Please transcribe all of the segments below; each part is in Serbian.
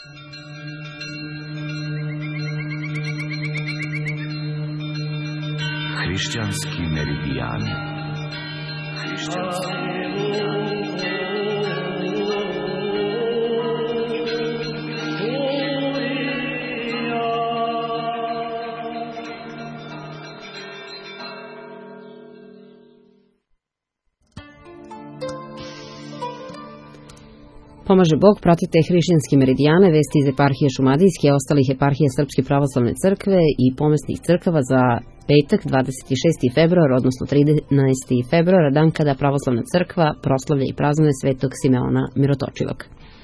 Hrišćanski meridijani. Pomaže Bog, pratite hrišćanske meridijane, vesti iz eparhije Šumadijske, ostalih eparhije Srpske pravoslavne crkve i pomesnih crkava za petak 26. februar, odnosno 13. februar, dan kada pravoslavna crkva proslavlja i praznuje svetog Simeona Mirotočivog.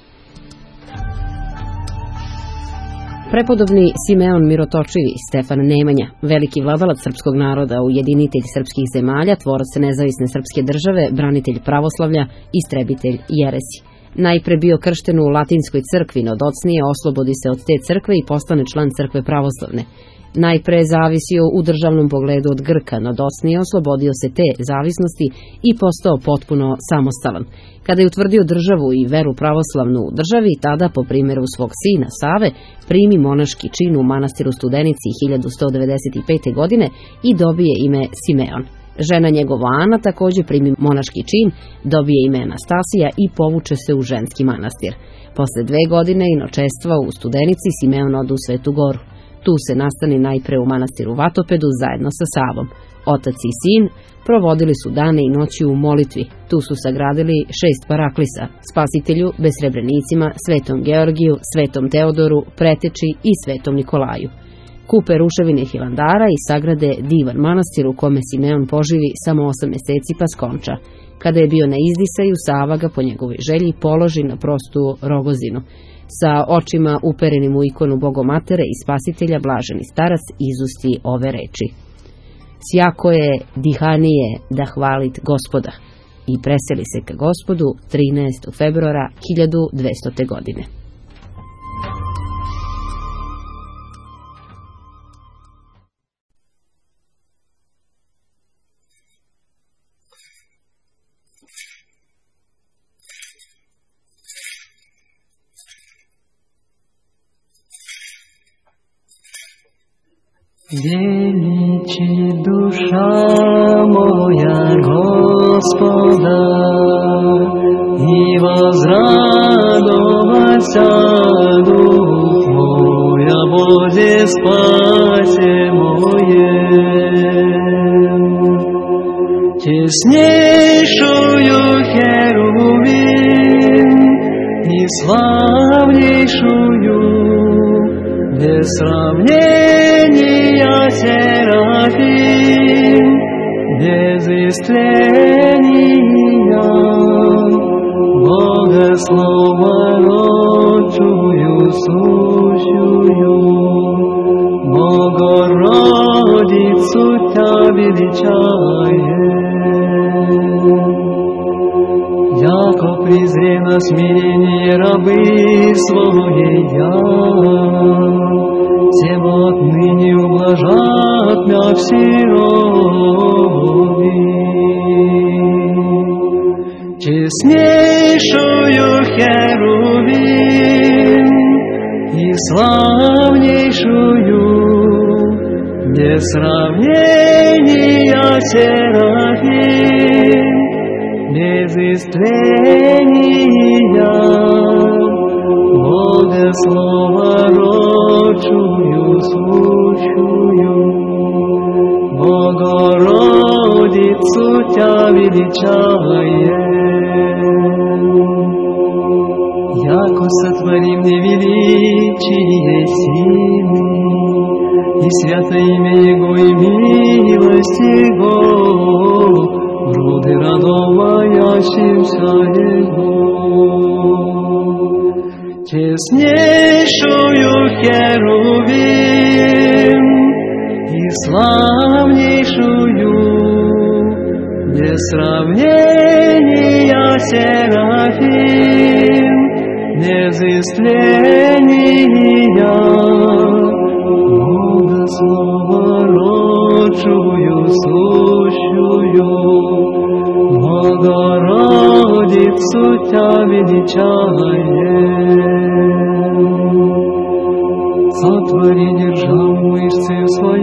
Prepodobni Simeon Mirotočivi, Stefan Nemanja, veliki vladalac srpskog naroda, ujedinitelj srpskih zemalja, tvorac nezavisne srpske države, branitelj pravoslavlja, istrebitelj jeresi. Najpre bio kršten u latinskoj crkvi, no docnije oslobodi se od te crkve i postane član crkve pravoslavne. Najpre je zavisio u državnom pogledu od Grka, no docnije oslobodio se te zavisnosti i postao potpuno samostalan. Kada je utvrdio državu i veru pravoslavnu u državi, tada, po primjeru svog sina Save, primi monaški čin u manastiru Studenici 1195. godine i dobije ime Simeon. Žena njegova Ana također primi monaški čin, dobije ime Anastasija i povuče se u ženski manastir. Posle 2 godine inočestva u Studenici Simeon ode u Svetu Goru. Tu se nastani najpre u manastiru Vatopedu zajedno sa Savom. Otac i sin provodili su dane i noći u molitvi. Tu su sagradili 6 paraklisa, Spasitelju, Besrebrenicima, Svetom Georgiju, Svetom Teodoru, Preteči i Svetom Nikolaju. Kupe ruševine Hilandara i sagrade divan manastir u kome Simeon poživi samo 8 meseci pa skonča. Kada je bio na izdisaju, Sava ga po njegovoj želji položi na prostu Rogozinu. Sa očima uperenim u ikonu Bogomatere i Spasitelja blaženi starac izusti ove reči: Sjako je dihanije da hvalit Gospoda, i preseli se ka Gospodu 13. februara 1200. godine. Величи душа моя Господа, и возрадовался дух мой о Боге спасе моем. Теснейшую херувим и славнейшую без сравнения серафим, без истления, Богослова родчую сущую, Богородицу Тя величаем. Яко презре на смирение рабы своей я, тем отныне ублажат мя все роби. Честнейшую херувим и славнейшую без сравнения серафим, без истления, Богослова родчую сущую, Богородицу Тя величаем. Яко сотворим невеличие силы, и святое имя Его, и милость Его, роды радоваящимся Его. Честнейшую херувим и славнейшую без сравнения серафим, без истления, Богослова родчую сущую, Богородицу Тя величаем. Твори державу мышцы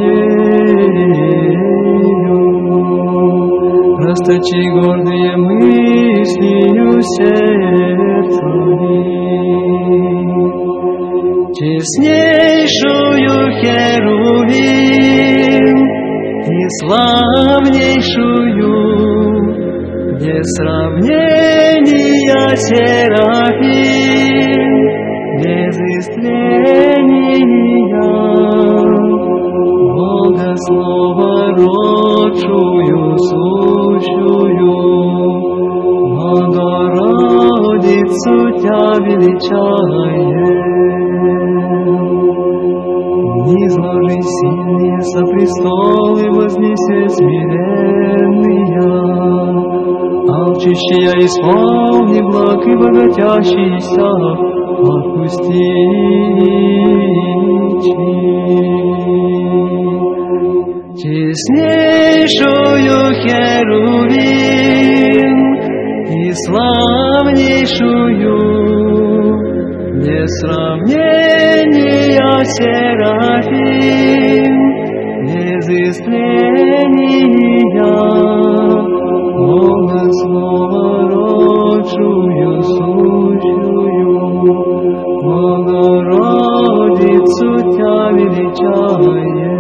своею, расточи гордые мыслью сердцами. Честнейшую Херувим и славнейшую, без сравнения Серафим, без истления, Бога Слова родшую, сущую, Богородицу Тя величаем. Низложи сильные со престолы, вознесе смиренные, алчущие исполни благ и богатящийся отпусти. Честнейшую Херувим и славнейшую, без сравнения Серафим, без истления, Бога Слова родшую, сущую, Богородицу Тя величаем.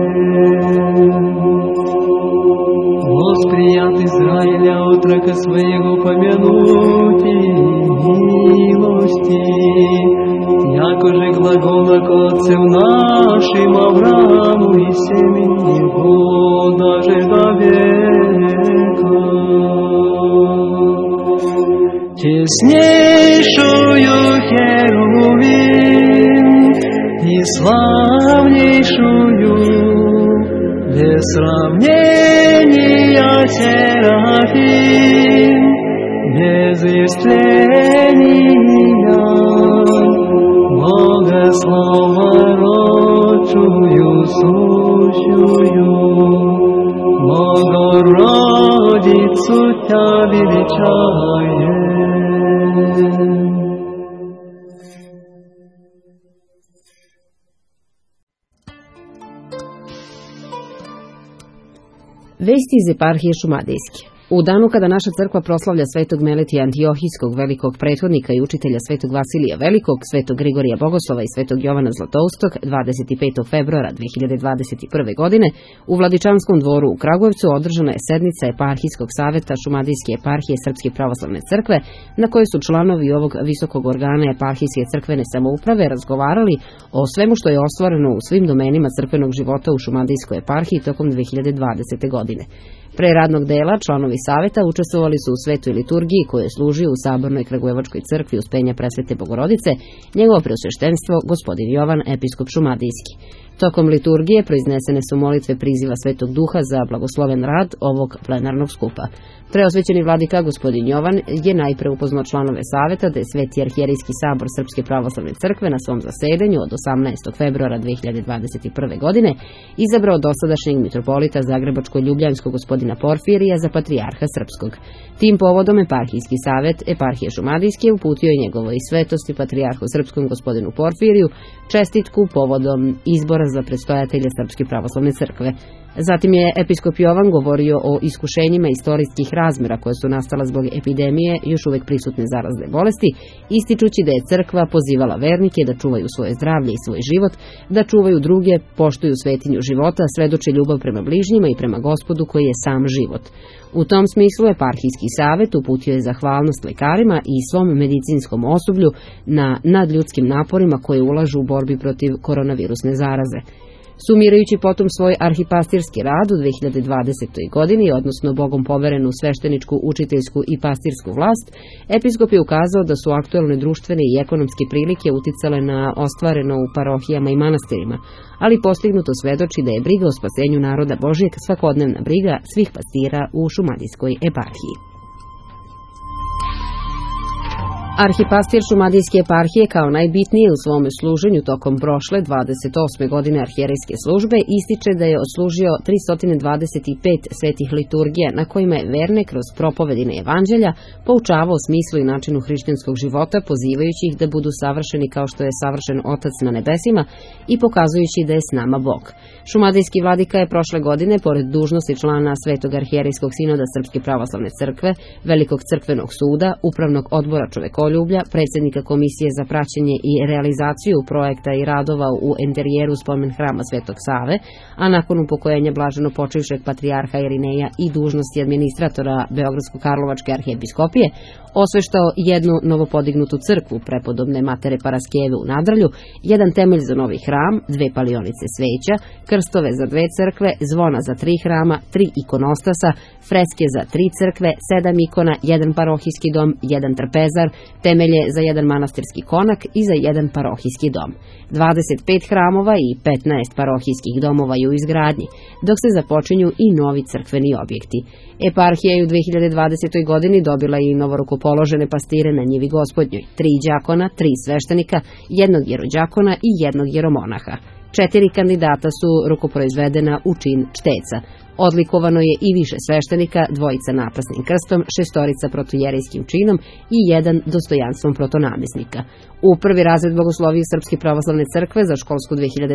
Восприят Израиля отрока своего помянуть и милости, якоже глаголок отцев нашим Аврааму и семени его даже до века. Честнейшую Херувим и славнейшую, без сравнения Серафим, без истления, Бога Слова родшую, сущую, Богородицу Тя величаем. Vesti iz eparhije Šumadijske. U danu kada naša crkva proslavlja svetog Melitija Antiohijskog, velikog prethodnika i učitelja svetog Vasilija Velikog, svetog Grigorija Bogoslova i svetog Jovana Zlatoustog, 25. februara 2021. godine, u Vladičanskom dvoru u Kragujevcu održana je sednica eparhijskog saveta Šumadijske eparhije Srpske pravoslavne crkve, na kojoj su članovi ovog visokog organa eparhijske crkvene samouprave razgovarali o svemu što je ostvareno u svim domenima crkvenog života u Šumadijskoj eparhiji tokom 2020. godine. Pre radnog dela članovi saveta učestvovali su u svetoj liturgiji koju je služio u Sabornoj Kragujevačkoj crkvi Uspenja Presvete Bogorodice njegovo preosveštenstvo gospodin Jovan, episkop Šumadijski. Tokom liturgije proiznesene su molitve priziva Svetog Duha za blagosloven rad ovog plenarnog skupa. Preosvećeni vladika gospodin Jovan je najpre upoznao članove saveta da je Sveti arhijerijski sabor Srpske pravoslavne crkve na svom zasedanju od 18. februara 2021. godine izabrao dosadašnjeg mitropolita Zagrebačko-Ljubljanskog gospodina Porfirija za patrijarha srpskog. Tim povodom eparhijski savet eparhije Šumadijske uputio je njegovoj svetosti patrijarhu srpskom gospodinu Porfiriju čestitku povodom izbora za predstojatelja Srpske pravoslavne crkve. Zatim je episkop Jovan govorio o iskušenjima istorijskih razmera koje su nastala zbog epidemije još uvek prisutne zarazne bolesti, ističući da je crkva pozivala vernike da čuvaju svoje zdravlje i svoj život, da čuvaju druge, poštuju svetinju života, svedoče ljubav prema bližnjima i prema Gospodu koji je sam život. U tom smislu eparhijski savet uputio je zahvalnost lekarima i svom medicinskom osoblju na nadljudskim naporima koje ulažu u borbi protiv koronavirusne zaraze. Sumirajući potom svoj arhipastirski rad u 2020. godini, odnosno Bogom poverenu svešteničku, učiteljsku i pastirsku vlast, episkop je ukazao da su aktuelne društvene i ekonomske prilike uticale na ostvareno u parohijama i manastirima, ali postignuto svedoči da je briga o spasenju naroda Božijeg svakodnevna briga svih pastira u Šumadijskoj eparhiji. Arhipastir Šumadijske eparhije kao najbitnije u svome služenju tokom prošle 28. godine arhijerejske službe ističe da je odslužio 325 svetih liturgija na kojima je verne kroz propovedine evanđelja poučavao o smislu i načinu hrišćanskog života, pozivajući ih da budu savršeni kao što je savršen Otac na nebesima i pokazujući da je s nama Bog. Šumadijski vladika je prošle godine, pored dužnosti člana Svetog arhijerejskog sinoda Srpske pravoslavne crkve, Velikog crkvenog suda, Upravnog odbora čovekoljublja, predsjednika Komisije za praćenje i realizaciju projekta i radova u enterijeru spomen hrama Svetog Save, a nakon upokojenja blaženo počivšeg patrijarha Irineja i dužnosti administratora Beogradsko-Karlovačke arhijepiskopije, osveštao jednu novopodignutu crkvu prepodobne Matere Paraskeve u Nadrlju, jedan temelj za novi hram, 2 palionice sveća, krstove za 2 crkve, zvona za 3 hrama, 3 ikonostasa, freske za 3 crkve, 7 ikona, 1 parohijski dom, 1 trpezar, temelje za 1 manastirski konak i za 1 parohijski dom. 25 hramova i 15 parohijskih domova je u izgradnji, dok se započinju i novi crkveni objekti. Eparhija je u 2020. godini dobila i novorukopoložene pastire na njivi Gospodnjoj, 3 đakona, 3 sveštenika, 1 jerođakona i 1 jeromonaha. 4 kandidata su rukoproizvedena u čin čteca. Odlikovano je i više sveštenika, 2 napasnim krstom, 6 protojerejskim činom i 1 dostojanstvom protonamjesnika. U prvi razred bogoslovije Srpske pravoslavne crkve za školsku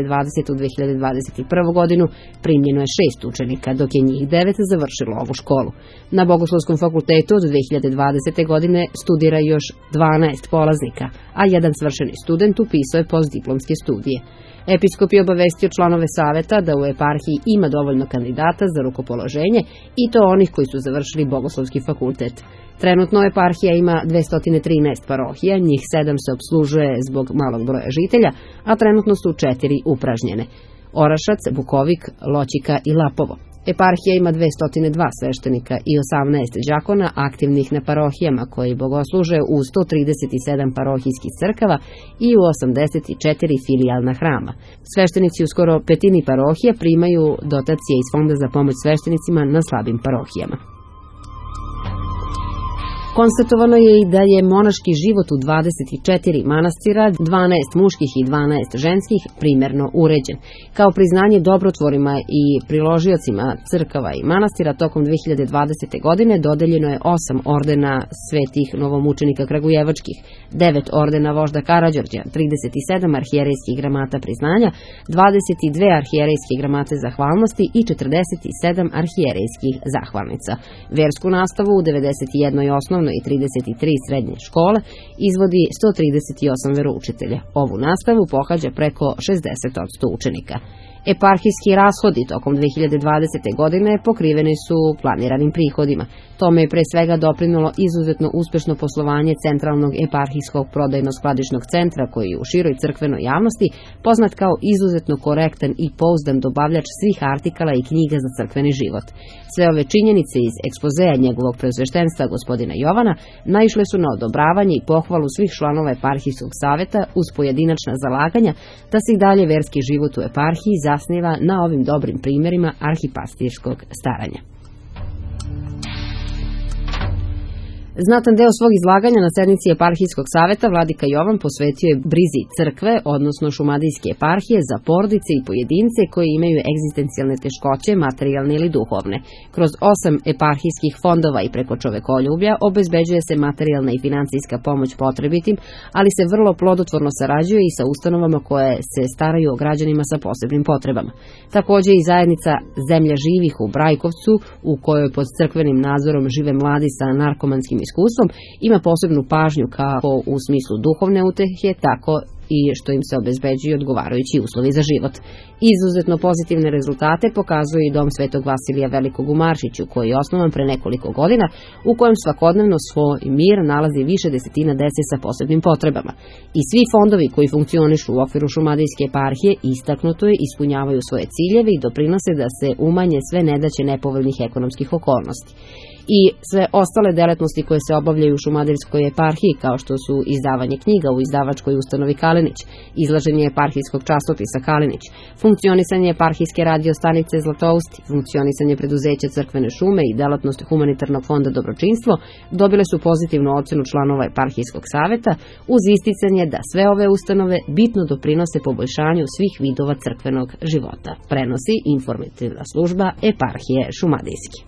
2020-2021 godinu primljeno je 6 učenika, dok je njih 9 završilo ovu školu. Na Bogoslovskom fakultetu od 2020. godine studira još 12 polaznika, a 1 svršeni student upisao je postdiplomske studije. Episkop je obavestio članove saveta da u eparhiji ima dovoljno kandidata za rukopoloženje i to onih koji su završili Bogoslovski fakultet. Trenutno eparhija ima 213 parohija, njih 7 se opslužuje zbog malog broja žitelja, a trenutno su 4 upražnjene: Orašac, Bukovik, Loćika i Lapovo. Eparhija ima 202 sveštenika i 18 đakona aktivnih na parohijama koji bogosluže u 137 parohijskih crkava i u 84 filijalna hrama. Sveštenici u skoro petini parohija primaju dotacije iz Fonda za pomoć sveštenicima na slabim parohijama. Konstatovano je i da je monaški život u 24 manastira, 12 muških i 12 ženskih, primerno uređen. Kao priznanje dobrotvorima i priložiocima crkava i manastira tokom 2020. godine dodeljeno je 8 ordena svetih novomučenika kragujevačkih, 9 ordena vožda Karađorđa, 37 arhijerejskih gramata priznanja, 22 arhijerejske gramate zahvalnosti i 47 arhijerejskih zahvalnica. Versku nastavu u 91 osnovnoj i 33 srednje škole izvodi 138 veroučitelja. Ovu nastavu pohađa preko 60% učenika. Eparhijski rashodi tokom 2020. godine pokriveni su planiranim prihodima. Tome je pre svega doprinulo izuzetno uspešno poslovanje Centralnog eparhijskog prodajno-skladišnog centra, koji je u široj crkvenoj javnosti poznat kao izuzetno korektan i pouzdan dobavljač svih artikala i knjiga za crkveni život. Sve ove činjenice iz ekspozeja njegovog preosveštenstva gospodina Jovana naišle su na odobravanje i pohvalu svih članova eparhijskog saveta uz pojedinačna zalaganja da se i dalje verski život u eparhiji zasniva na ovim dobrim primjerima arhipastirskog staranja. Znatan deo svog izlaganja na sednici eparhijskog saveta vladika Jovan posvetio je brizi crkve, odnosno šumadijske eparhije, za porodice i pojedince koji imaju egzistencijalne teškoće, materijalne ili duhovne. Kroz 8 eparhijskih fondova i preko čovekoljublja obezbeđuje se materijalna i financijska pomoć potrebitim, ali se vrlo plodotvorno sarađuje i sa ustanovama koje se staraju o građanima sa posebnim potrebama. Također i zajednica Zemlja živih u Brajkovcu, u kojoj pod crkvenim nadzorom žive mladi sa narkomanskim iskustvom, ima posebnu pažnju kako u smislu duhovne utehe, tako i što im se obezbeđuju odgovarajući uslovi za život. Izuzetno pozitivne rezultate pokazuje i Dom Svetog Vasilija Velikog u Maršiću, koji je osnovan pre nekoliko godina, u kojem svakodnevno svoj mir nalazi više desetina dece sa posebnim potrebama. I svi fondovi koji funkcionišu u okviru šumadijske eparhije istaknuto je ispunjavaju svoje ciljeve i doprinose da se umanje sve nedaće nepovoljnih ekonomskih okolnosti. i sve ostale delatnosti koje se obavljaju u Šumadijskoj eparhiji, kao što su izdavanje knjiga u izdavačkoj ustanovi Kalenić, izlaženje eparhijskog časopisa Kalenić, funkcionisanje eparhijske radio stanice Zlatousti, funkcionisanje preduzeća Crkvene šume i delatnost humanitarnog fonda Dobročinstvo, dobile su pozitivnu ocenu članova eparhijskog saveta, uz isticanje da sve ove ustanove bitno doprinose poboljšanju svih vidova crkvenog života, prenosi informativna služba eparhije Šumadijske.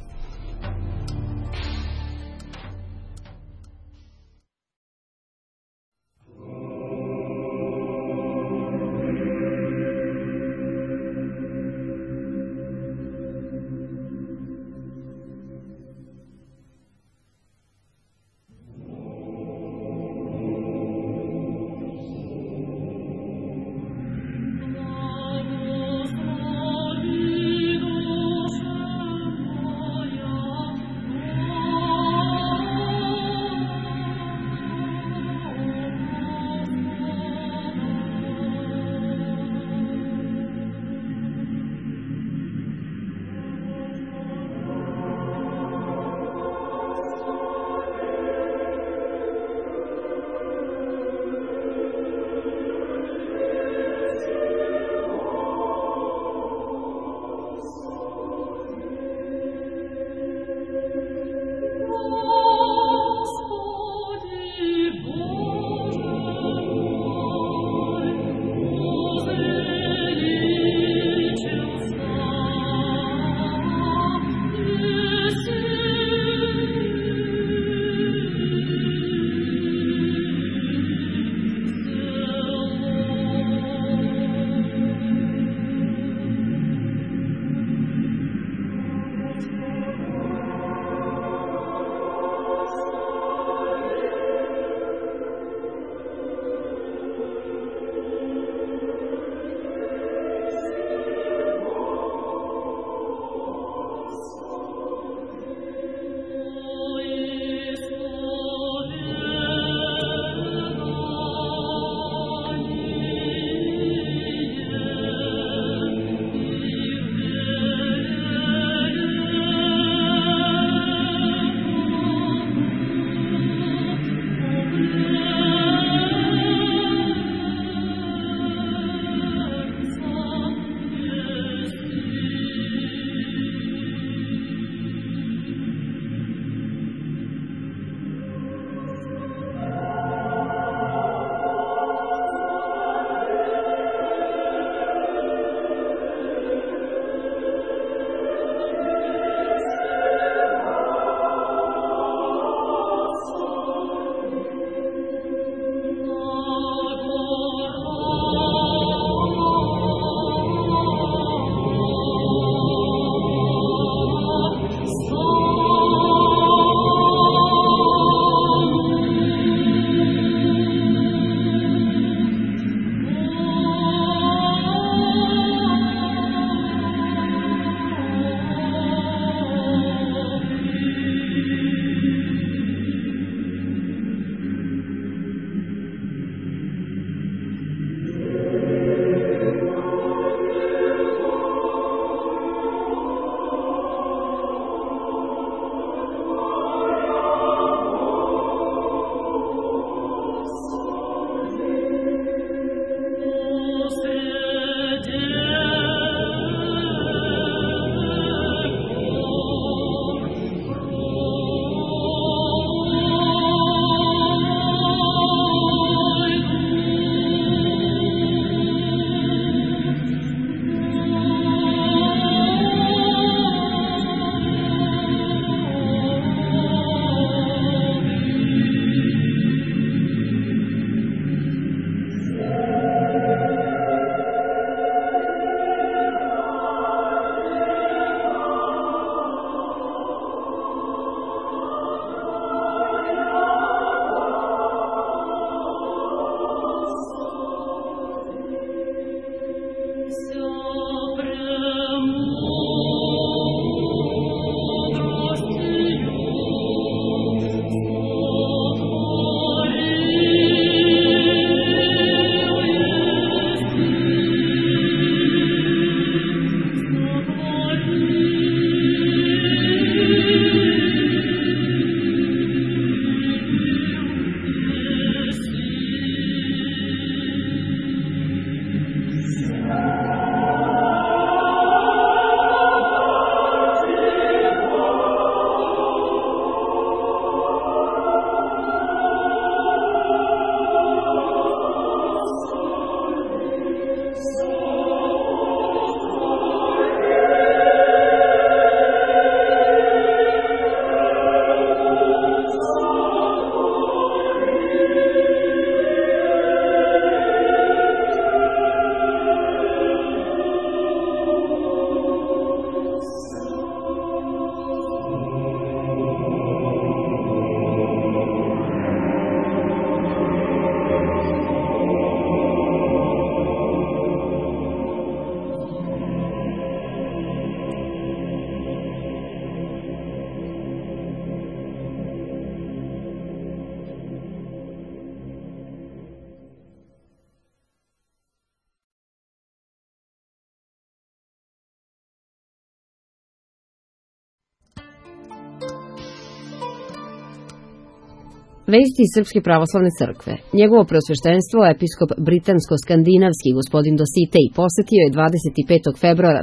Vesti iz Srpske pravoslavne crkve. Njegovo preosveštenstvo, episkop britansko-skandinavski gospodin Dositej, posetio je 25. februara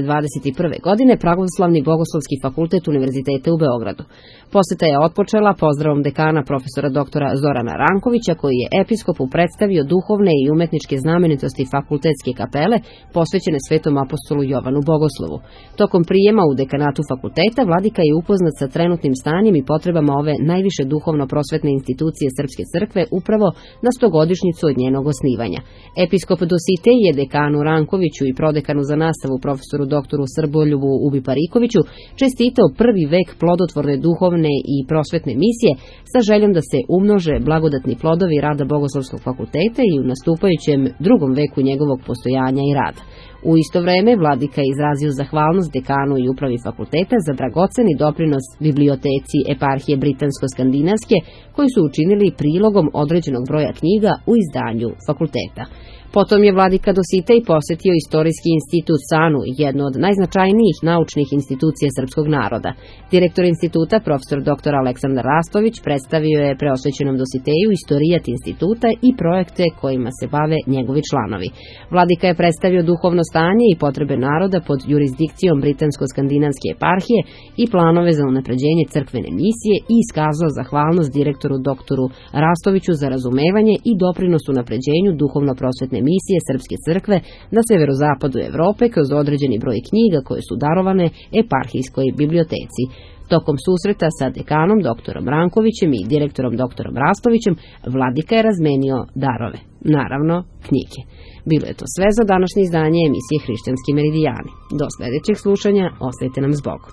2021. godine Pravoslavni bogoslovski fakultet Univerziteta u Beogradu. Poseta je otpočela pozdravom dekana profesora doktora Zorana Rankovića, koji je episkopu predstavio duhovne i umetničke znamenitosti fakultetske kapele posvećene Svetom apostolu Jovanu Bogoslovu. Tokom prijema u dekanatu fakulteta vladika je upoznat sa trenutnim stanjem i potrebama ove najviše duhovno-prosvetne institucije Srpske crkve upravo na 100-godišnjicu od njenog osnivanja. Episkop Dositej je dekanu Rankoviću i prodekanu za nastavu profesoru doktoru Srboljubu Ubi Parikoviću čestitao prvi vek plodotvorne duhovne i prosvetne misije sa željom da se umnože blagodatni plodovi rada Bogoslovskog fakulteta i u nastupajućem drugom veku njegovog postojanja i rada. U isto vreme vladika je izrazio zahvalnost dekanu i upravi fakulteta za dragoceni doprinos biblioteci eparhije Britansko-skandinavske koji su učinili prilogom određenog broja knjiga u izdanju fakulteta. Potom je vladika Dositej posetio Istorijski institut SANU, jedno od najznačajnijih naučnih institucija srpskog naroda. Direktor instituta, profesor dr. Aleksandar Rastović, predstavio je preosvećenom Dositeju istorijat instituta i projekte kojima se bave njegovi članovi. Vladika je predstavio duhovno stanje i potrebe naroda pod jurisdikcijom Britansko-skandinavske eparhije i planove za unapređenje crkvene misije i iskazao zahvalnost direktoru doktoru Rastoviću za razumevanje i doprinos unapređenju duhovno-prosvetne misije Srpske crkve na severozapadu Evrope kroz određeni broj knjiga koje su darovane eparhijskoj biblioteci. Tokom susreta sa dekanom doktorom Rankovićem i direktorom doktorom Rastovićem, vladika je razmenio darove, naravno knjige. Bilo je to sve za današnje izdanje emisije Hrišćanski meridijani. Do sledećeg slušanja, ostajte nam s Bogom.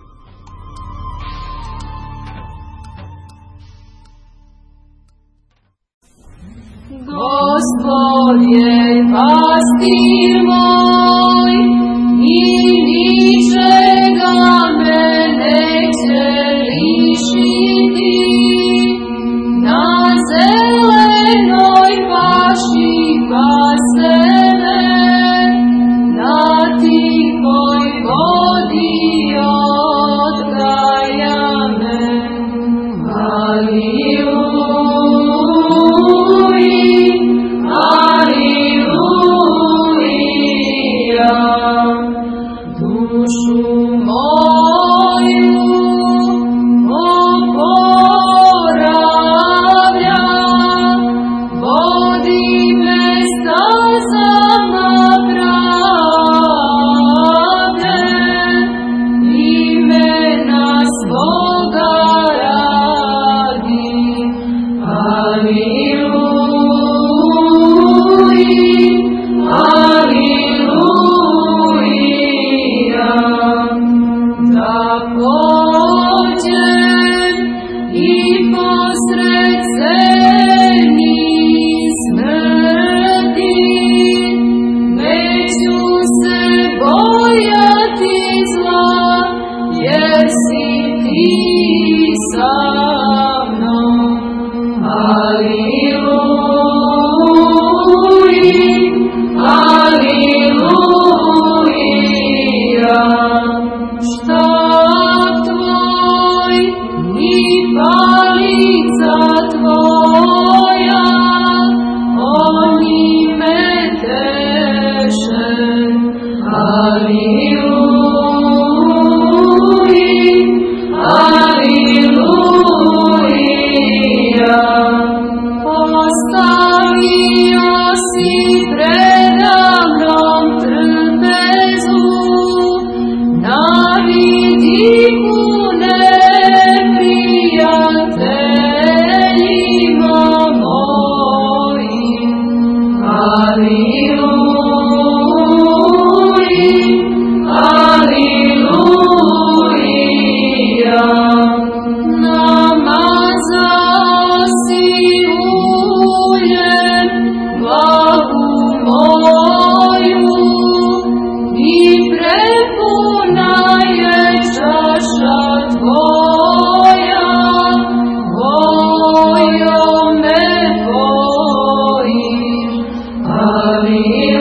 Gospod je pastir moj i ničega me neće lišiti. Na zelenoj paši pase me, na tihoj vodi odgaja me. Haleluja. Vodi me Aleluja.